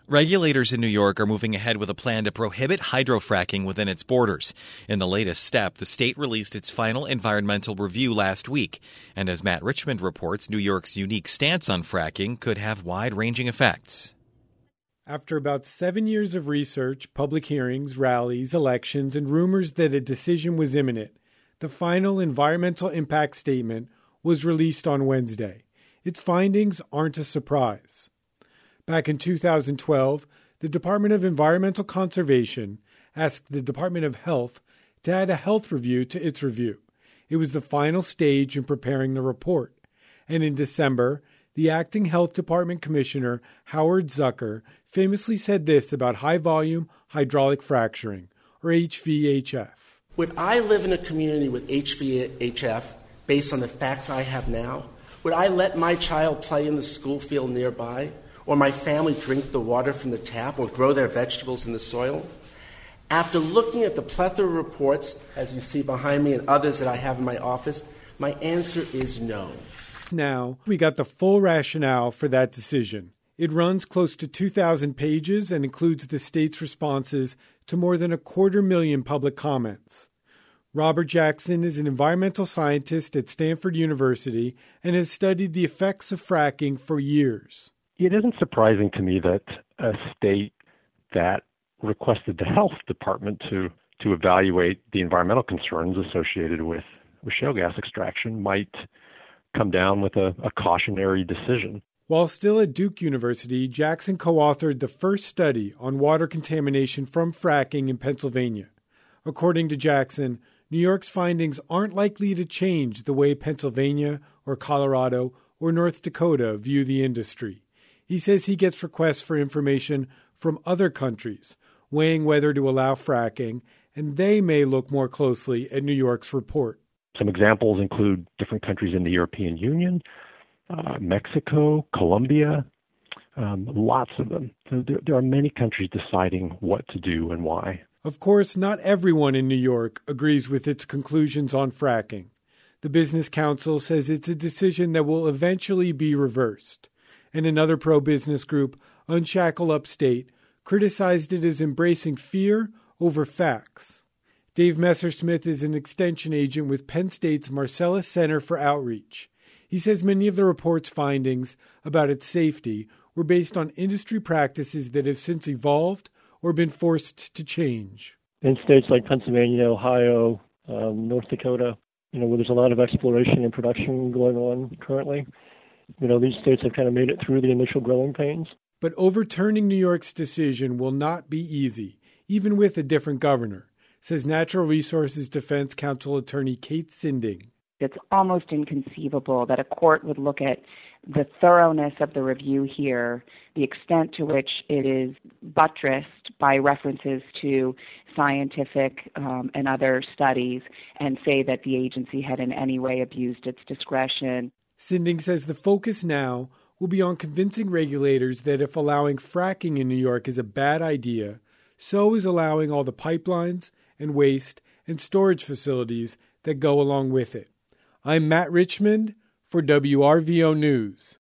Regulators in New York are moving ahead with a plan to prohibit hydrofracking within its borders. In the latest step, the state released its final environmental review last week. And as Matt Richmond reports, New York's unique stance on fracking could have wide-ranging effects. After about 7 years of research, public hearings, rallies, elections, and rumors that a decision was imminent, the final environmental impact statement was released on Wednesday. Its findings aren't a surprise. Back in 2012, the Department of Environmental Conservation asked the Department of Health to add a health review to its review. It was the final stage in preparing the report. And in December, the acting Health Department Commissioner, Howard Zucker, famously said this about high-volume hydraulic fracturing, or HVHF. Would I live in a community with HVHF based on the facts I have now? Would I let my child play in the school field nearby? Or my family drink the water from the tap or grow their vegetables in the soil? After looking at the plethora of reports, as you see behind me and others that I have in my office, my answer is no. Now, we got the full rationale for that decision. It runs close to 2,000 pages and includes the state's responses to more than 250,000 public comments. Robert Jackson is an environmental scientist at Stanford University and has studied the effects of fracking for years. It isn't surprising to me that a state that requested the health department to evaluate the environmental concerns associated with shale gas extraction might come down with a cautionary decision. While still at Duke University, Jackson co-authored the first study on water contamination from fracking in Pennsylvania. According to Jackson, New York's findings aren't likely to change the way Pennsylvania or Colorado or North Dakota view the industry. He says he gets requests for information from other countries, weighing whether to allow fracking, and they may look more closely at New York's report. Some examples include different countries in the European Union, Mexico, Colombia, lots of them. So there are many countries deciding what to do and why. Of course, not everyone in New York agrees with its conclusions on fracking. The Business Council says it's a decision that will eventually be reversed. And another pro-business group, Unshackle Upstate, criticized it as embracing fear over facts. Dave Messersmith is an extension agent with Penn State's Marcellus Center for Outreach. He says many of the report's findings about its safety were based on industry practices that have since evolved or been forced to change. In states like Pennsylvania, Ohio, North Dakota, where there's a lot of exploration and production going on currently, these states have kind of made it through the initial growing pains. But overturning New York's decision will not be easy, even with a different governor, says Natural Resources Defense Council attorney Kate Sinding. It's almost inconceivable that a court would look at the thoroughness of the review here, the extent to which it is buttressed by references to scientific and other studies, and say that the agency had in any way abused its discretion. Sinding says the focus now will be on convincing regulators that if allowing fracking in New York is a bad idea, so is allowing all the pipelines and waste and storage facilities that go along with it. I'm Matt Richmond for WRVO News.